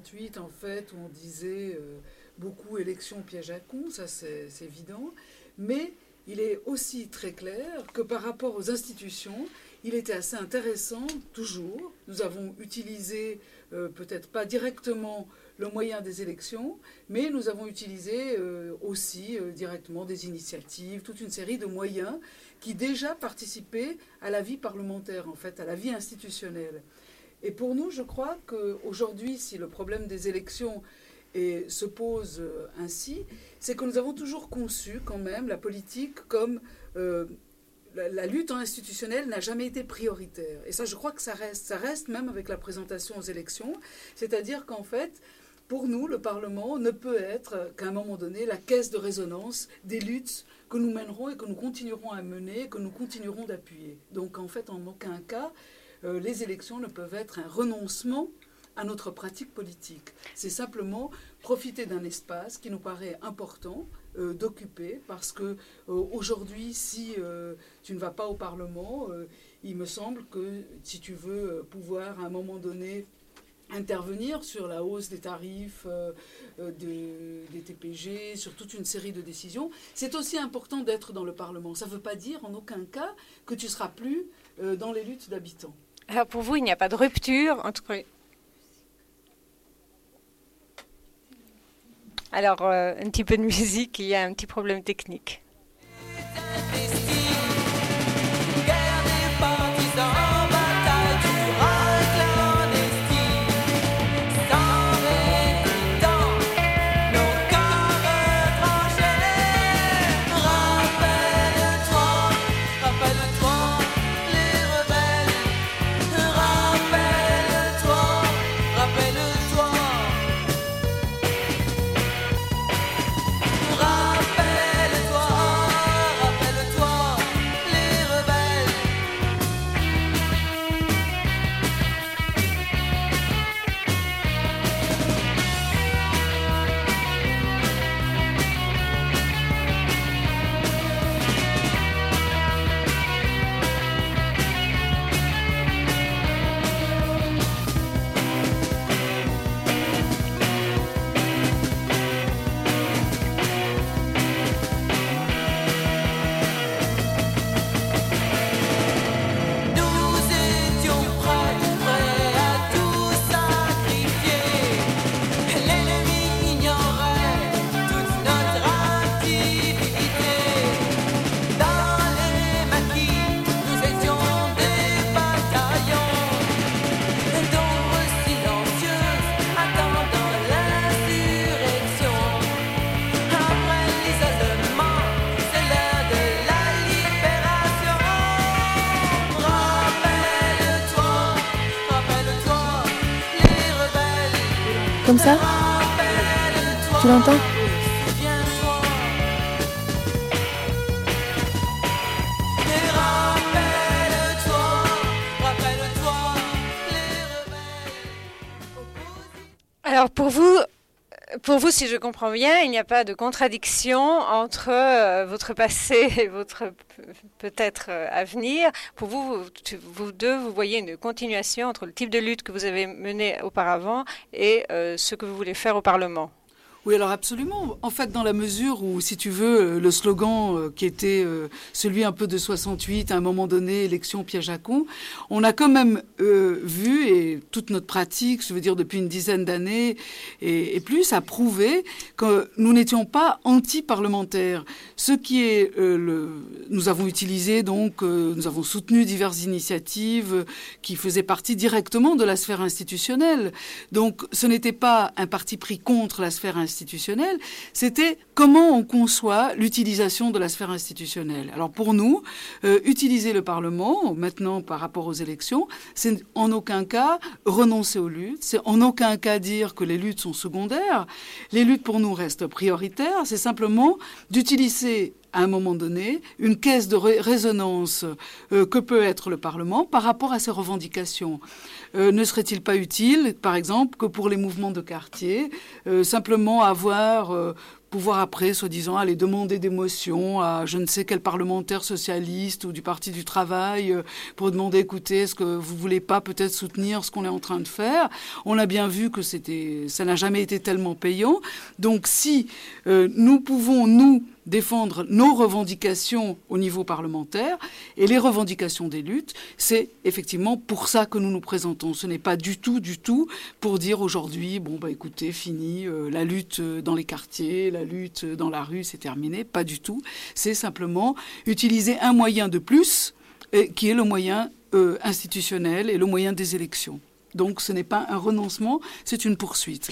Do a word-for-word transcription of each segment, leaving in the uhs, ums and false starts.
soixante-huit, en fait, où on disait euh, beaucoup élection piège à con, ça c'est, c'est évident, mais il est aussi très clair que par rapport aux institutions, il était assez intéressant, toujours. Nous avons utilisé, euh, peut-être pas directement le moyen des élections, mais nous avons utilisé euh, aussi euh, directement des initiatives, toute une série de moyens qui déjà participaient à la vie parlementaire, en fait, à la vie institutionnelle. Et pour nous, je crois qu'aujourd'hui, si le problème des élections est, se pose euh, ainsi, c'est que nous avons toujours conçu quand même la politique comme... Euh, La, la lutte institutionnelle n'a jamais été prioritaire. Et ça, je crois que ça reste. Ça reste même avec la présentation aux élections. C'est-à-dire qu'en fait, pour nous, le Parlement ne peut être qu'à un moment donné la caisse de résonance des luttes que nous mènerons et que nous continuerons à mener, que nous continuerons d'appuyer. Donc en fait, en aucun cas, euh, les élections ne peuvent être un renoncement à notre pratique politique. C'est simplement profiter d'un espace qui nous paraît important euh, d'occuper, parce que euh, aujourd'hui, si euh, tu ne vas pas au Parlement, euh, il me semble que si tu veux pouvoir à un moment donné intervenir sur la hausse des tarifs euh, de, des T P G, sur toute une série de décisions, c'est aussi important d'être dans le Parlement. Ça ne veut pas dire en aucun cas que tu ne seras plus euh, dans les luttes d'habitants. Alors pour vous, il n'y a pas de rupture entre... Alors, euh, un petit peu de musique, il y a un petit problème technique. Comme ça? Tu l'entends? Alors pour vous, pour vous, si je comprends bien, il n'y a pas de contradiction entre euh, votre passé et votre peut-être euh, avenir. Pour vous, vous, vous deux, vous voyez une continuation entre le type de lutte que vous avez mené auparavant et euh, ce que vous voulez faire au Parlement. Oui, alors absolument. En fait, dans la mesure où, si tu veux, le slogan euh, qui était euh, celui un peu de soixante-huit, à un moment donné, élection piège à con, on a quand même euh, vu, et toute notre pratique, je veux dire depuis une dizaine d'années et, et plus, a prouvé que nous n'étions pas anti-parlementaires. Ce qui est, euh, le, nous avons utilisé donc, euh, nous avons soutenu diverses initiatives euh, qui faisaient partie directement de la sphère institutionnelle. Donc, ce n'était pas un parti pris contre la sphère institutionnelle. institutionnelle, c'était comment on conçoit l'utilisation de la sphère institutionnelle. Alors pour nous, euh, utiliser le Parlement, maintenant par rapport aux élections, c'est en aucun cas renoncer aux luttes, c'est en aucun cas dire que les luttes sont secondaires. Les luttes pour nous restent prioritaires, c'est simplement d'utiliser à un moment donné, une caisse de ré- résonance euh, que peut être le Parlement par rapport à ses revendications. Euh, ne serait-il pas utile, par exemple, que pour les mouvements de quartier, euh, simplement avoir... Euh, pouvoir après, soi-disant, aller demander des motions à je ne sais quel parlementaire socialiste ou du Parti du Travail euh, pour demander, écoutez, est-ce que vous voulez pas peut-être soutenir ce qu'on est en train de faire? On a bien vu que c'était, ça n'a jamais été tellement payant. Donc si euh, nous pouvons, nous, défendre nos revendications au niveau parlementaire et les revendications des luttes, c'est effectivement pour ça que nous nous présentons. Ce n'est pas du tout, du tout pour dire aujourd'hui, bon bah écoutez, fini, euh, la lutte dans les quartiers, la lutte dans la rue, c'est terminé. Pas du tout. C'est simplement utiliser un moyen de plus, et, qui est le moyen euh, institutionnel et le moyen des élections. Donc ce n'est pas un renoncement, c'est une poursuite.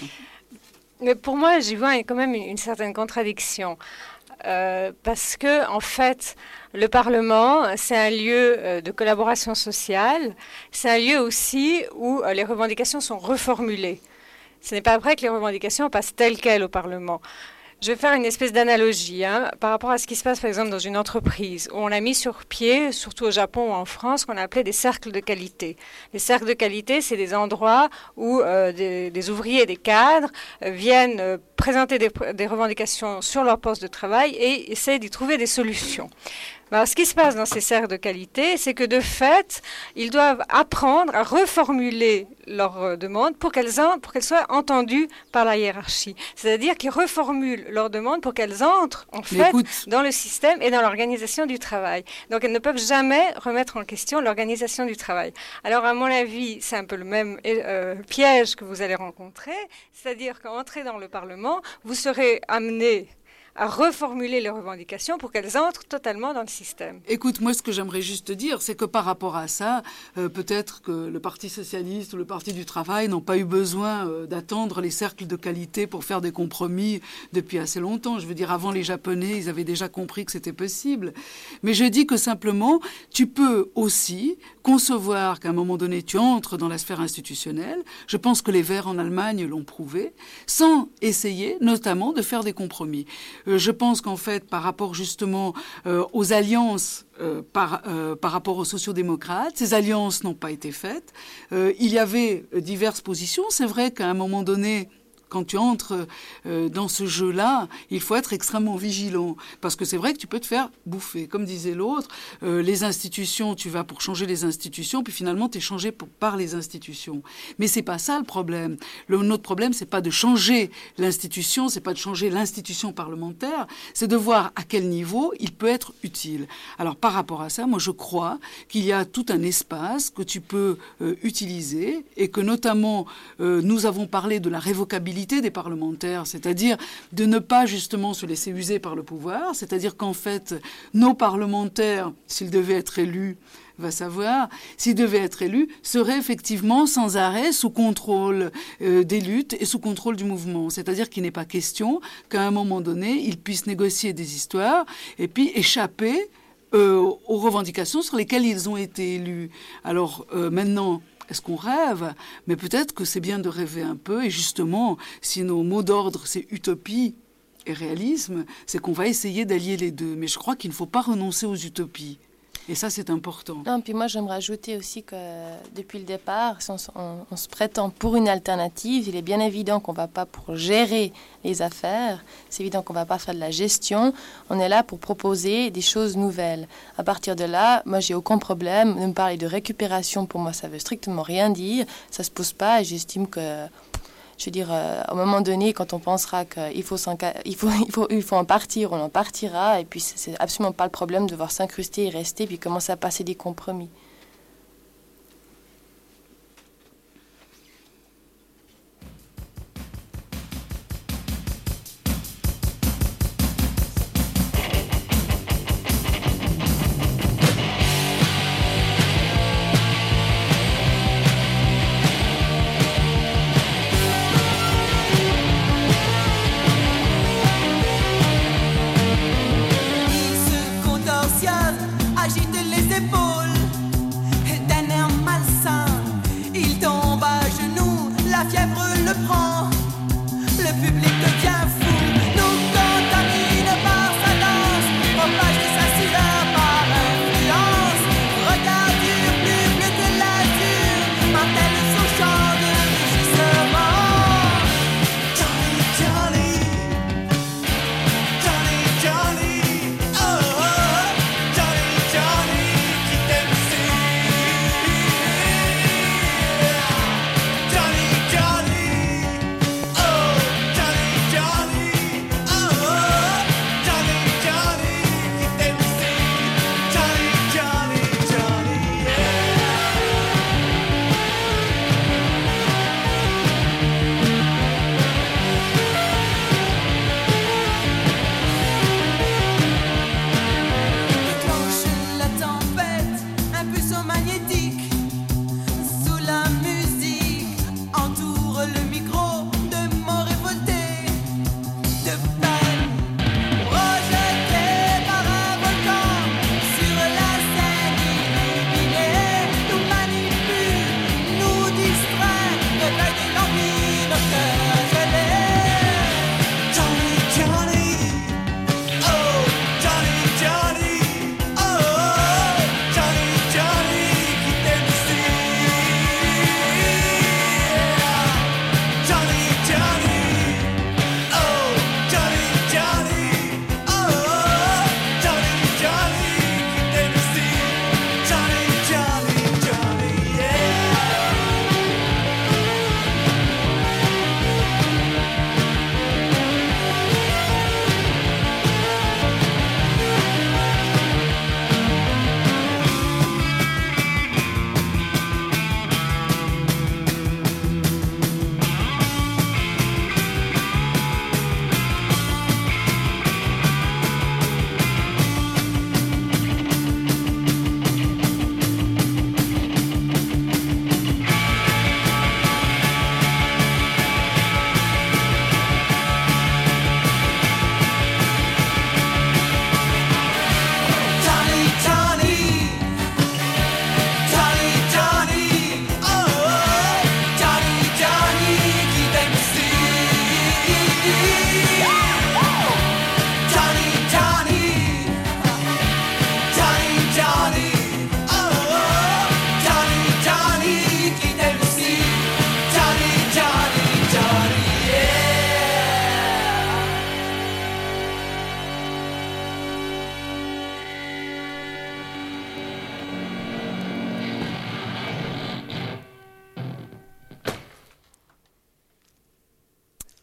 Mais pour moi, j'y vois quand même une certaine contradiction. Euh, parce que, en fait, le Parlement, c'est un lieu euh, de collaboration sociale. C'est un lieu aussi où euh, les revendications sont reformulées. Ce n'est pas vrai que les revendications passent telles quelles au Parlement. Je vais faire une espèce d'analogie hein, par rapport à ce qui se passe, par exemple, dans une entreprise où on a mis sur pied, surtout au Japon ou en France, qu'on a appelé des cercles de qualité. Les cercles de qualité, c'est des endroits où euh, des, des ouvriers et des cadres euh, viennent euh, présenter des, des revendications sur leur poste de travail et essayer d'y trouver des solutions. Alors, ce qui se passe dans ces cercles de qualité, c'est que de fait, ils doivent apprendre à reformuler leurs euh, demandes pour qu'elles, en, pour qu'elles soient entendues par la hiérarchie. C'est-à-dire qu'ils reformulent leurs demandes pour qu'elles entrent, en fait, Écoute. dans le système et dans l'organisation du travail. Donc, elles ne peuvent jamais remettre en question l'organisation du travail. Alors, à mon avis, c'est un peu le même euh, piège que vous allez rencontrer. C'est-à-dire qu'entré dans le Parlement, vous serez amené à reformuler les revendications pour qu'elles entrent totalement dans le système. Écoute, moi, ce que j'aimerais juste te dire, c'est que par rapport à ça, euh, peut-être que le Parti socialiste ou le Parti du travail n'ont pas eu besoin euh, d'attendre les cercles de qualité pour faire des compromis depuis assez longtemps. Je veux dire, avant les Japonais, ils avaient déjà compris que c'était possible. Mais je dis que simplement, tu peux aussi concevoir qu'à un moment donné, tu entres dans la sphère institutionnelle. Je pense que les Verts en Allemagne l'ont prouvé, sans essayer notamment de faire des compromis. Euh, je pense qu'en fait, par rapport justement euh, aux alliances, euh, par, euh, par rapport aux sociodémocrates, ces alliances n'ont pas été faites. Euh, il y avait diverses positions. C'est vrai qu'à un moment donné, quand tu entres euh, dans ce jeu-là, il faut être extrêmement vigilant. Parce que c'est vrai que tu peux te faire bouffer. Comme disait l'autre, euh, les institutions, tu vas pour changer les institutions, puis finalement, tu es changé pour, par les institutions. Mais c'est pas ça le problème. Le, notre problème, c'est pas de changer l'institution, c'est pas de changer l'institution parlementaire, c'est de voir à quel niveau il peut être utile. Alors, par rapport à ça, moi, je crois qu'il y a tout un espace que tu peux euh, utiliser et que notamment, euh, nous avons parlé de la révocabilité des parlementaires, c'est-à-dire de ne pas justement se laisser user par le pouvoir, c'est-à-dire qu'en fait, nos parlementaires, s'ils devaient être élus, va savoir, s'ils devaient être élus, seraient effectivement sans arrêt sous contrôle euh, des luttes et sous contrôle du mouvement. C'est-à-dire qu'il n'est pas question qu'à un moment donné, ils puissent négocier des histoires et puis échapper euh, aux revendications sur lesquelles ils ont été élus. Alors euh, maintenant, est-ce qu'on rêve? Mais peut-être que c'est bien de rêver un peu. Et justement, si nos mots d'ordre, c'est utopie et réalisme, c'est qu'on va essayer d'allier les deux. Mais je crois qu'il ne faut pas renoncer aux utopies. Et ça, c'est important. Non, puis moi, j'aimerais ajouter aussi que depuis le départ, si on, on, on se prétend pour une alternative, il est bien évident qu'on ne va pas pour gérer les affaires, c'est évident qu'on ne va pas faire de la gestion, on est là pour proposer des choses nouvelles. À partir de là, moi, j'ai aucun problème de me parler de récupération. Pour moi, ça veut strictement rien dire, ça ne se pose pas et j'estime que... Je veux dire, euh, à un moment donné, quand on pensera qu'il faut, il faut, il faut, il faut en partir, on en partira. Et puis, c'est absolument pas le problème de devoir s'incruster et rester, puis commencer à passer des compromis. Agite les épaules,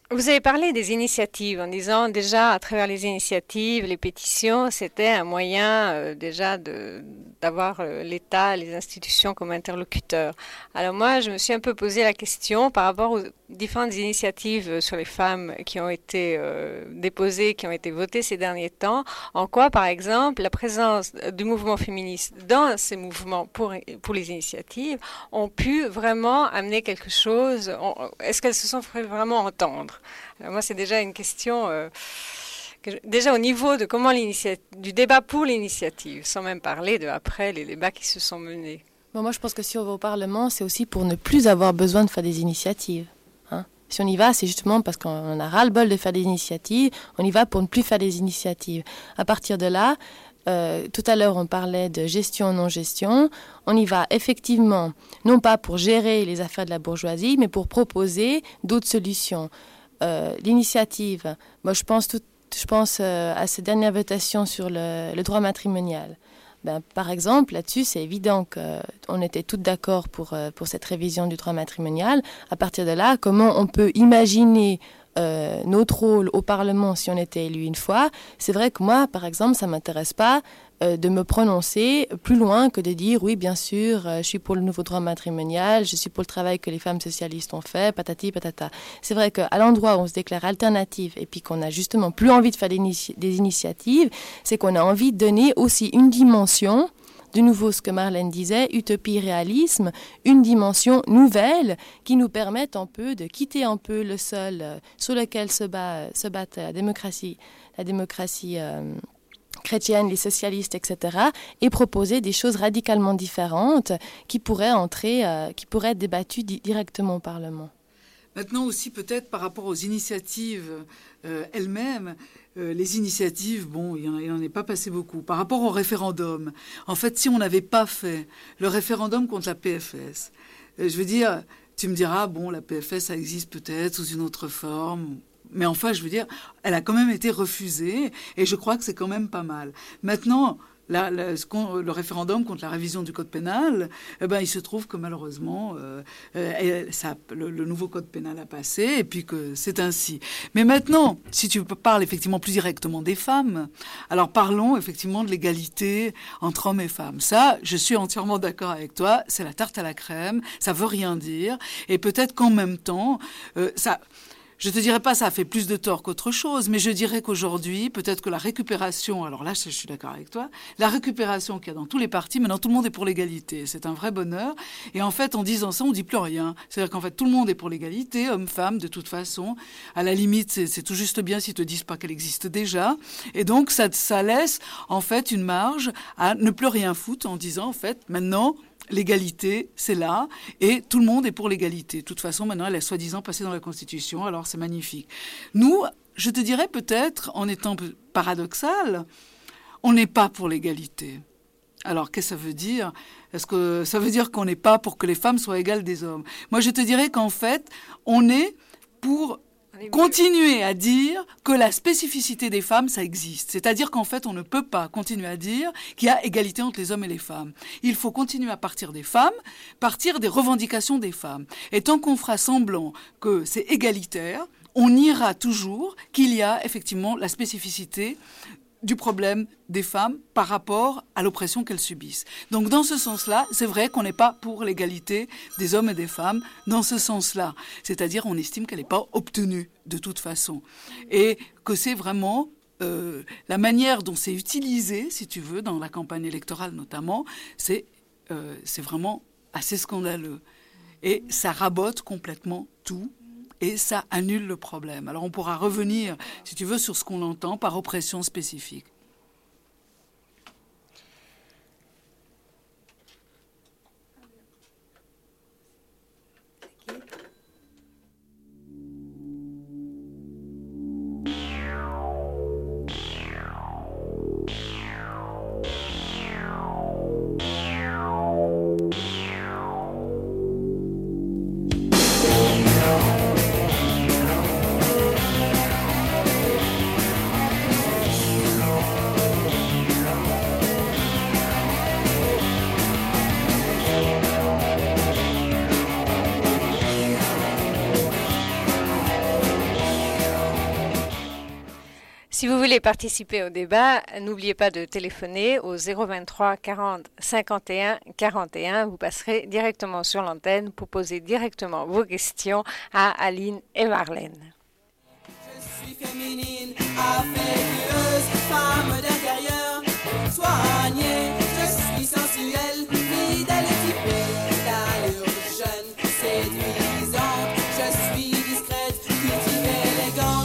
Vous avez parlé des initiatives en disant déjà à travers les initiatives, les pétitions, c'était un moyen euh, déjà de, d'avoir euh, l'État, les institutions comme interlocuteurs. Alors moi, je me suis un peu posé la question par rapport aux différentes initiatives sur les femmes qui ont été euh, déposées, qui ont été votées ces derniers temps, en quoi par exemple la présence du mouvement féministe dans ces mouvements pour, pour les initiatives ont pu vraiment amener quelque chose, on, est-ce qu'elles se sont fait vraiment entendre? Alors moi, c'est déjà une question, euh, que je, déjà au niveau de comment du débat pour l'initiative, sans même parler de après les débats qui se sont menés. Bon, moi, je pense que si on va au Parlement, c'est aussi pour ne plus avoir besoin de faire des initiatives. Hein. Si on y va, c'est justement parce qu'on a ras-le-bol de faire des initiatives, on y va pour ne plus faire des initiatives. À partir de là, euh, tout à l'heure, on parlait de gestion, non-gestion. On y va effectivement, non pas pour gérer les affaires de la bourgeoisie, mais pour proposer d'autres solutions. Euh, l'initiative, moi je pense, tout, je pense euh, à cette dernière votation sur le, le droit matrimonial. Ben, par exemple, là-dessus, c'est évident qu'on était toutes d'accord pour, euh, pour cette révision du droit matrimonial. À partir de là, comment on peut imaginer euh, notre rôle au Parlement si on était élu une fois? C'est vrai que moi, par exemple, ça ne m'intéresse pas euh, de me prononcer plus loin que de dire oui, bien sûr, euh, je suis pour le nouveau droit matrimonial, je suis pour le travail que les femmes socialistes ont fait, patati patata. C'est vrai qu'à l'endroit où on se déclare alternative et puis qu'on a justement plus envie de faire des, inici- des initiatives, c'est qu'on a envie de donner aussi une dimension, de nouveau ce que Marlène disait, utopie, réalisme, une dimension nouvelle qui nous permette un peu de quitter un peu le sol euh, sur lequel se bat, se bat la démocratie, la démocratie euh, chrétienne, les socialistes, et cetera, et proposer des choses radicalement différentes qui pourraient entrer, euh, qui pourraient être débattues di- directement au Parlement. Maintenant aussi, peut-être par rapport aux initiatives euh, elles-mêmes, euh, les initiatives, bon, il n'en est pas passé beaucoup. Par rapport au référendum, en fait, si on n'avait pas fait le référendum contre la P F S, euh, je veux dire, tu me diras, bon, la P F S, ça existe peut-être sous une autre forme. Mais enfin, je veux dire, elle a quand même été refusée et je crois que c'est quand même pas mal. Maintenant, la, la, le référendum contre la révision du code pénal, eh ben, il se trouve que malheureusement, euh, euh, ça, le, le nouveau code pénal a passé et puis que c'est ainsi. Mais maintenant, si tu parles effectivement plus directement des femmes, alors parlons effectivement de l'égalité entre hommes et femmes. Ça, je suis entièrement d'accord avec toi, c'est la tarte à la crème, ça veut rien dire. Et peut-être qu'en même temps, euh, ça... Je te dirais pas ça a fait plus de tort qu'autre chose, mais je dirais qu'aujourd'hui, peut-être que la récupération, alors là, je suis d'accord avec toi, la récupération qu'il y a dans tous les partis, maintenant tout le monde est pour l'égalité, c'est un vrai bonheur. Et en fait, en disant ça, on dit plus rien. C'est-à-dire qu'en fait, tout le monde est pour l'égalité, hommes, femmes, de toute façon. À la limite, c'est, c'est tout juste bien s'ils te disent pas qu'elle existe déjà. Et donc, ça, ça laisse en fait une marge à ne plus rien foutre en disant, en fait, maintenant, l'égalité, c'est là, et tout le monde est pour l'égalité. De toute façon, maintenant, elle est soi-disant passée dans la Constitution, alors c'est magnifique. Nous, je te dirais peut-être, en étant paradoxal, on n'est pas pour l'égalité. Alors, qu'est-ce que ça veut dire ? Est-ce que ça veut dire qu'on n'est pas pour que les femmes soient égales des hommes ? Moi, je te dirais qu'en fait, on est pour continuer à dire que la spécificité des femmes, ça existe. C'est-à-dire qu'en fait, on ne peut pas continuer à dire qu'il y a égalité entre les hommes et les femmes. Il faut continuer à partir des femmes, partir des revendications des femmes. Et tant qu'on fera semblant que c'est égalitaire, on ira toujours qu'il y a effectivement la spécificité du problème des femmes par rapport à l'oppression qu'elles subissent. Donc dans ce sens-là, c'est vrai qu'on n'est pas pour l'égalité des hommes et des femmes dans ce sens-là. C'est-à-dire on estime qu'elle n'est pas obtenue de toute façon. Et que c'est vraiment euh, la manière dont c'est utilisé, si tu veux, dans la campagne électorale notamment, c'est, euh, c'est vraiment assez scandaleux. Et ça rabote complètement tout. Et ça annule le problème. Alors on pourra revenir, si tu veux, sur ce qu'on entend par oppression spécifique. Si vous voulez participer au débat, n'oubliez pas de téléphoner au zéro vingt-trois quarante cinquante et un quarante et un. Vous passerez directement sur l'antenne pour poser directement vos questions à Aline et Marlène. Je suis féminine, affectueuse, femme d'intérieur, soignée. Je suis sensuelle, fidèle et typée, d'allure jeune, séduisante. Je suis discrète, cultivée, élégante.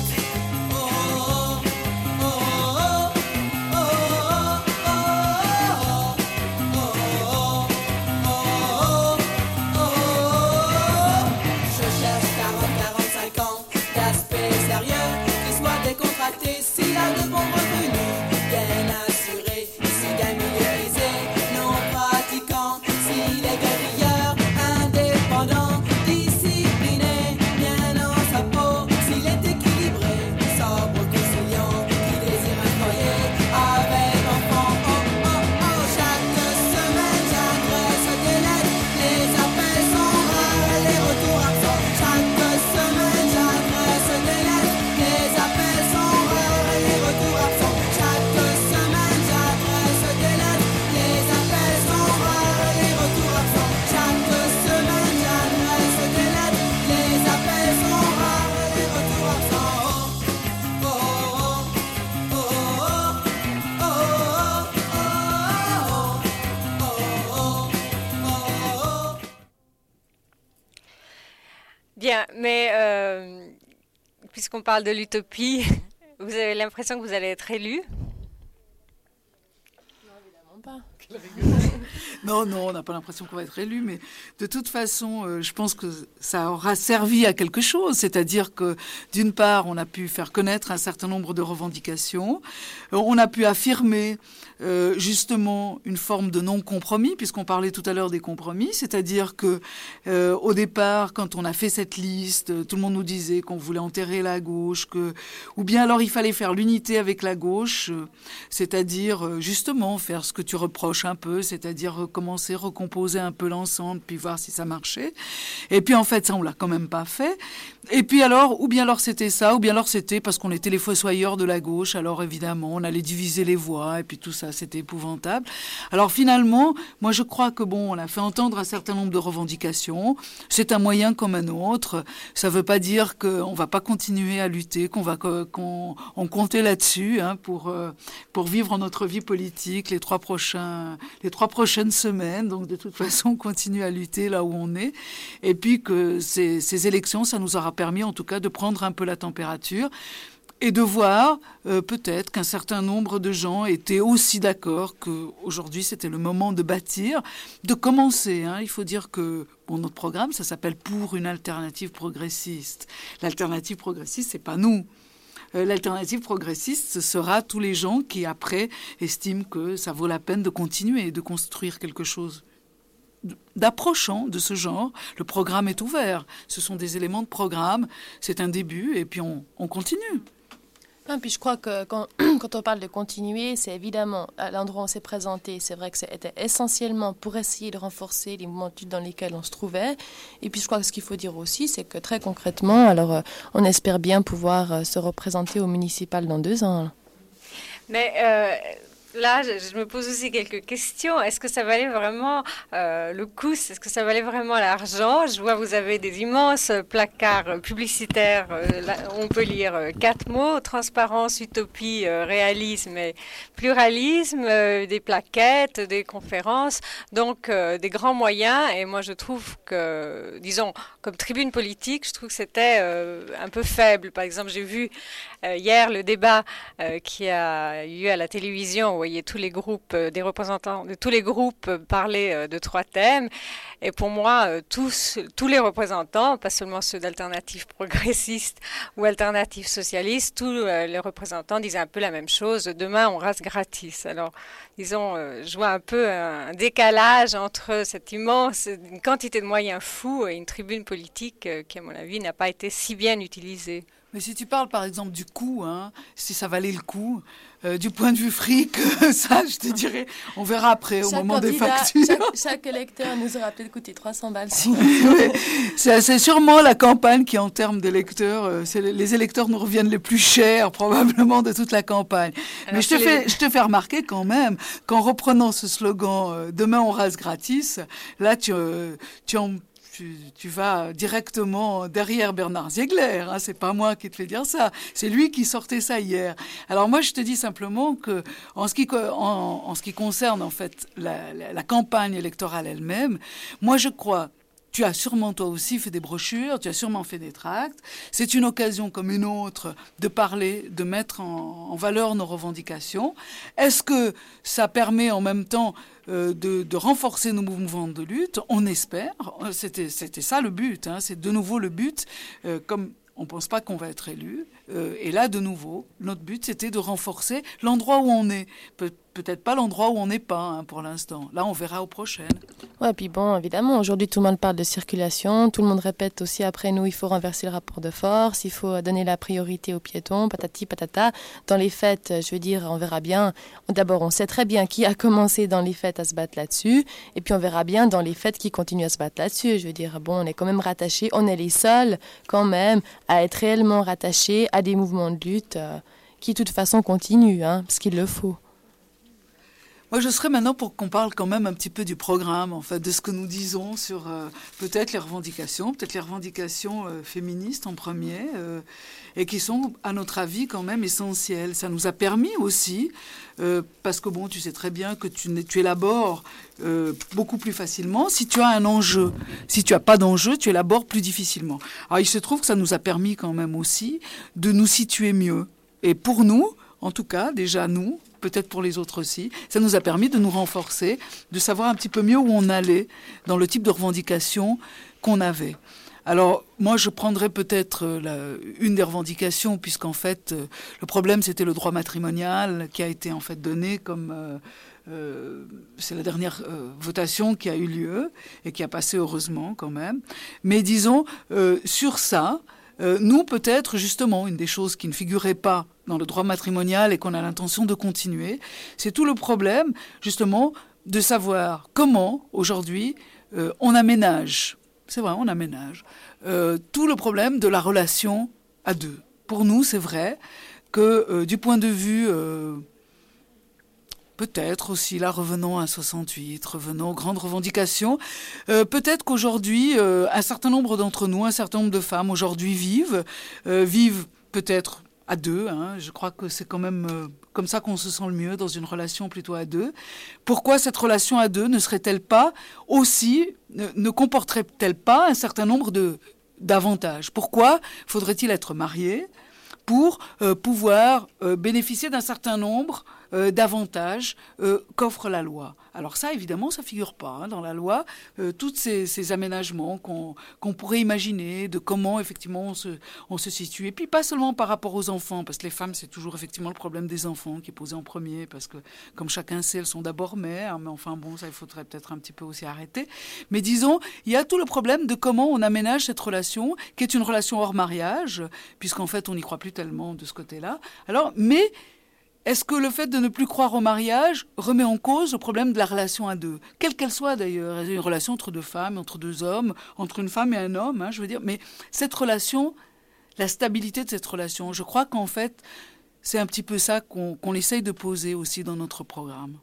S'il a de bons revenus, bien assuré, issu d'un milieu aisé, non pratiquant, s'il est guerrier, indépendant, discipliné, bien dans sa peau, s'il est équilibré, sobre, conciliant, qui désire un foyer avec enfant. Oh, oh, oh, chaque semaine j'adresse des lettres, les appels sont rares, les retours absents. Chaque semaine j'adresse des lettres, les appels sont les retours absents. Chaque semaine j'adresse des lettres, les appels sont rares, les retours absents. Chaque semaine j'adresse des lettres, les appels sont rares, les retours absents. Oh, oh, oh, oh, oh, oh, oh, oh. Bien, mais euh, puisqu'on parle de l'utopie, vous avez l'impression que vous allez être élu? Non, évidemment pas. Non, non, on n'a pas l'impression qu'on va être élu, mais de toute façon, euh, je pense que ça aura servi à quelque chose. C'est-à-dire que, d'une part, on a pu faire connaître un certain nombre de revendications. Euh, on a pu affirmer, euh, justement, une forme de non-compromis, puisqu'on parlait tout à l'heure des compromis. C'est-à-dire que, euh, au départ, quand on a fait cette liste, tout le monde nous disait qu'on voulait enterrer la gauche, que, ou bien alors il fallait faire l'unité avec la gauche, euh, c'est-à-dire, euh, justement, faire ce que tu reproches un peu, c'est-à-dire recommencer, recomposer un peu l'ensemble, puis voir si ça marchait. Et puis en fait, ça, on l'a quand même pas fait. Et puis alors, ou bien alors c'était ça, ou bien alors c'était parce qu'on était les fossoyeurs de la gauche, alors évidemment, on allait diviser les voix, et puis tout ça, c'était épouvantable. Alors finalement, moi je crois que bon, on a fait entendre un certain nombre de revendications, c'est un moyen comme un autre, ça veut pas dire qu'on va pas continuer à lutter, qu'on va qu'on on comptait là-dessus, hein, pour, euh, pour vivre notre vie politique les trois prochains, les trois prochaines semaines, donc de toute façon, on continue à lutter là où on est, et puis que ces, ces élections, ça nous aura permis en tout cas de prendre un peu la température et de voir euh, peut-être qu'un certain nombre de gens étaient aussi d'accord qu'aujourd'hui c'était le moment de bâtir, de commencer. Hein. Il faut dire que bon, notre programme, ça s'appelle Pour une alternative progressiste. L'alternative progressiste, c'est pas nous. Euh, l'alternative progressiste, ce sera tous les gens qui après estiment que ça vaut la peine de continuer et de construire quelque chose d'approchant de ce genre. Le programme est ouvert. Ce sont des éléments de programme. C'est un début et puis on, on continue. Non, puis je crois que quand, quand on parle de continuer, c'est évidemment à l'endroit où on s'est présenté. C'est vrai que c'était essentiellement pour essayer de renforcer les mouvements dans lesquels on se trouvait. Et puis je crois que ce qu'il faut dire aussi, c'est que très concrètement, alors on espère bien pouvoir se représenter au municipal dans deux ans. Mais euh, là, je, je me pose aussi quelques questions. Est-ce que ça valait vraiment euh, le coup? Est-ce que ça valait vraiment l'argent? Je vois, vous avez des immenses placards publicitaires. Euh, là, on peut lire euh, quatre mots: transparence, utopie, euh, réalisme et pluralisme, euh, des plaquettes, des conférences, donc euh, des grands moyens. Et moi, je trouve que, disons, comme tribune politique, je trouve que c'était euh, un peu faible. Par exemple, j'ai vu euh, hier le débat euh, qui a eu à la télévision. Vous voyez tous les groupes, euh, des représentants de tous les groupes euh, parler euh, de trois thèmes. Et pour moi, euh, tous, tous les représentants, pas seulement ceux d'Alternatives progressistes ou Alternatives socialistes, tous euh, les représentants disaient un peu la même chose. Demain, on rase gratis. Alors, disons, euh, je vois un peu un décalage entre cette immense une quantité de moyens fous et une tribune politique euh, qui, à mon avis, n'a pas été si bien utilisée. Mais si tu parles par exemple du coût, hein, si ça valait le coup, euh, du point de vue fric, ça je te dirais, on verra après au chaque moment des candidat, factures. Chaque, chaque électeur nous aura peut-être coûté trois cents balles. Si. Oui, c'est, c'est sûrement la campagne qui en termes d'électeurs, euh, c'est les, les électeurs nous reviennent les plus chers probablement de toute la campagne. Alors, mais je te, fais, les... je te fais remarquer quand même qu'en reprenant ce slogan euh, « Demain on rase gratis », là tu, euh, tu en... Tu, tu vas directement derrière Bernard Ziegler, hein, c'est pas moi qui te fais dire ça, c'est lui qui sortait ça hier. Alors moi je te dis simplement que en ce qui, en, en ce qui concerne en fait la, la, la campagne électorale elle-même, moi je crois. Tu as sûrement, toi aussi, fait des brochures, tu as sûrement fait des tracts. C'est une occasion comme une autre de parler, de mettre en, en valeur nos revendications. Est-ce que ça permet en même temps euh, de, de renforcer nos mouvements de lutte ? On espère. C'était, c'était ça le but. Hein. C'est de nouveau le but. Euh, comme on ne pense pas qu'on va être élu. Euh, et là, de nouveau, notre but, c'était de renforcer l'endroit où on est. Pe- peut-être pas l'endroit où on n'est pas hein, pour l'instant. Là, on verra aux prochaines. Ouais, puis bon, évidemment, aujourd'hui, tout le monde parle de circulation. Tout le monde répète aussi après nous, il faut renverser le rapport de force, il faut donner la priorité aux piétons, patati patata. Dans les fêtes, je veux dire, on verra bien. D'abord, on sait très bien qui a commencé dans les fêtes à se battre là-dessus. Et puis, on verra bien dans les fêtes qui continuent à se battre là-dessus. Je veux dire, bon, on est quand même rattachés. On est les seuls, quand même, à être réellement rattachés à des mouvements de lutte euh, qui, de toute façon, continuent, hein, parce qu'il le faut. Moi, je serais maintenant pour qu'on parle quand même un petit peu du programme, en fait, de ce que nous disons sur euh, peut-être les revendications, peut-être les revendications euh, féministes en premier, euh, et qui sont, à notre avis, quand même essentielles. Ça nous a permis aussi, euh, parce que bon, tu sais très bien que tu, tu élabores euh, beaucoup plus facilement si tu as un enjeu. Si tu n'as pas d'enjeu, tu élabores plus difficilement. Alors, il se trouve que ça nous a permis quand même aussi de nous situer mieux. Et pour nous, en tout cas, déjà nous, peut-être pour les autres aussi, ça nous a permis de nous renforcer, de savoir un petit peu mieux où on allait dans le type de revendications qu'on avait. Alors, moi, je prendrais peut-être la, une des revendications, puisqu'en fait, euh, le problème, c'était le droit matrimonial qui a été en fait donné comme... Euh, euh, c'est la dernière euh, votation qui a eu lieu et qui a passé heureusement quand même. Mais disons, euh, sur ça... Euh, nous, peut-être, justement, une des choses qui ne figurait pas dans le droit matrimonial et qu'on a l'intention de continuer, c'est tout le problème, justement, de savoir comment, aujourd'hui, euh, on aménage, c'est vrai, on aménage, euh, tout le problème de la relation à deux. Pour nous, c'est vrai que, euh, du point de vue... Euh, Peut-être aussi, là, revenons à soixante-huit, revenons aux grandes revendications. Euh, peut-être qu'aujourd'hui, euh, un certain nombre d'entre nous, un certain nombre de femmes, aujourd'hui, vivent, euh, vivent peut-être à deux. Hein, je crois que c'est quand même euh, comme ça qu'on se sent le mieux, dans une relation plutôt à deux. Pourquoi cette relation à deux ne serait-elle pas aussi, ne, ne comporterait-elle pas un certain nombre de, d'avantages ? Pourquoi faudrait-il être marié pour euh, pouvoir euh, bénéficier d'un certain nombre euh, d'avantages euh, qu'offre la loi. Alors ça, évidemment, ça ne figure pas hein, dans la loi. Euh, tous ces, ces aménagements qu'on, qu'on pourrait imaginer de comment, effectivement, on se, on se situe. Et puis, pas seulement par rapport aux enfants, parce que les femmes, c'est toujours, effectivement, le problème des enfants qui est posé en premier, parce que, comme chacun sait, elles sont d'abord mères, mais enfin, bon, ça, il faudrait peut-être un petit peu aussi arrêter. Mais disons, il y a tout le problème de comment on aménage cette relation, qui est une relation hors mariage, puisqu'en fait, on n'y croit plus tellement de ce côté-là. Alors, mais... Est-ce que le fait de ne plus croire au mariage remet en cause le problème de la relation à deux ? Quelle qu'elle soit d'ailleurs, une relation entre deux femmes, entre deux hommes, entre une femme et un homme, hein, je veux dire. Mais cette relation, la stabilité de cette relation, je crois qu'en fait, c'est un petit peu ça qu'on, qu'on essaye de poser aussi dans notre programme.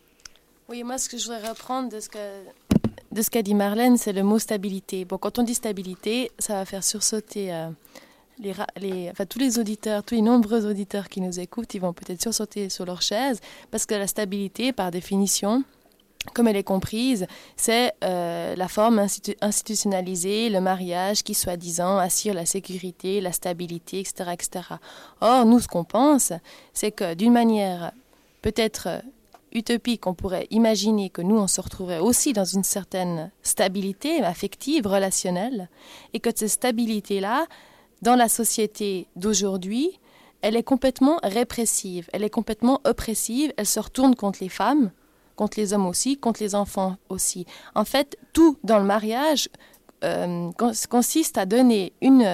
Oui, moi, ce que je voudrais reprendre de ce que... de ce qu'a dit Marlène, c'est le mot stabilité. Bon, quand on dit stabilité, ça va faire sursauter... Euh... Les, les, enfin, tous les auditeurs, tous les nombreux auditeurs qui nous écoutent, ils vont peut-être sursauter sur leur chaise parce que la stabilité, par définition, comme elle est comprise, c'est euh, la forme institu- institutionnalisée, le mariage qui, soi-disant, assure la sécurité, la stabilité, et cetera, et cetera. Or, nous, ce qu'on pense, c'est que d'une manière peut-être utopique, on pourrait imaginer que nous, on se retrouverait aussi dans une certaine stabilité affective, relationnelle, et que cette stabilité-là, dans la société d'aujourd'hui, elle est complètement répressive, elle est complètement oppressive, elle se retourne contre les femmes, contre les hommes aussi, contre les enfants aussi. En fait, tout dans le mariage euh, consiste à donner une,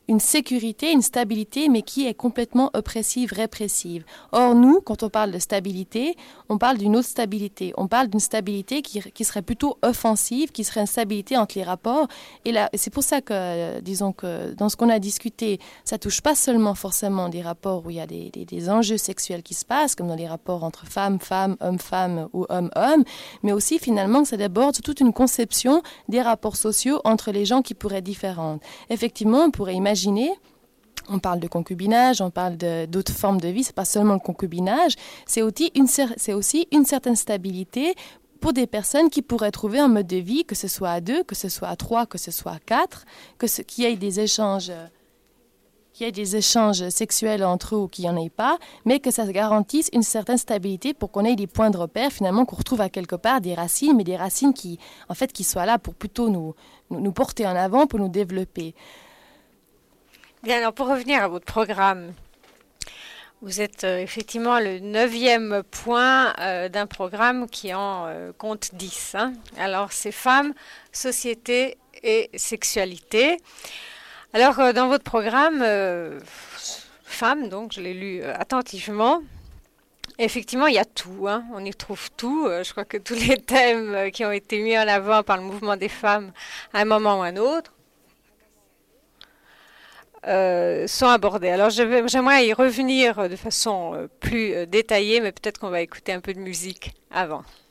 une sécurité, une stabilité, mais qui est complètement oppressive, répressive. Or, nous, quand on parle de stabilité, on parle d'une autre stabilité. On parle d'une stabilité qui, qui serait plutôt offensive, qui serait une stabilité entre les rapports. Et là, c'est pour ça que, euh, disons que dans ce qu'on a discuté, ça touche pas seulement forcément des rapports où il y a des, des, des enjeux sexuels qui se passent, comme dans les rapports entre femmes, femmes, hommes, femmes ou hommes, hommes, mais aussi finalement que ça déborde sur toute une conception des rapports sociaux entre les gens qui pourraient être différentes. Effectivement, on pourrait imaginer on parle de concubinage, on parle de, d'autres formes de vie, ce n'est pas seulement le concubinage, c'est aussi, une, c'est aussi une certaine stabilité pour des personnes qui pourraient trouver un mode de vie, que ce soit à deux, que ce soit à trois, que ce soit à quatre, que ce, qu'il y ait des échanges, qu'il y ait des échanges sexuels entre eux ou qu'il n'y en ait pas, mais que ça garantisse une certaine stabilité pour qu'on ait des points de repère, finalement, qu'on retrouve à quelque part des racines, mais des racines qui, en fait, qui soient là pour plutôt nous, nous, nous porter en avant, pour nous développer. Bien, alors pour revenir à votre programme, vous êtes euh, effectivement le neuvième point euh, d'un programme qui en euh, compte dix. Hein. Alors c'est femmes, société et sexualité. Alors euh, dans votre programme, euh, femmes, donc je l'ai lu euh, attentivement. Effectivement, il y a tout, hein. On y trouve tout. Euh, je crois que tous les thèmes euh, qui ont été mis en avant par le mouvement des femmes à un moment ou à un autre, Euh, sont abordés. Alors je vais, j'aimerais y revenir de façon euh, plus euh, détaillée, mais peut-être qu'on va écouter un peu de musique avant.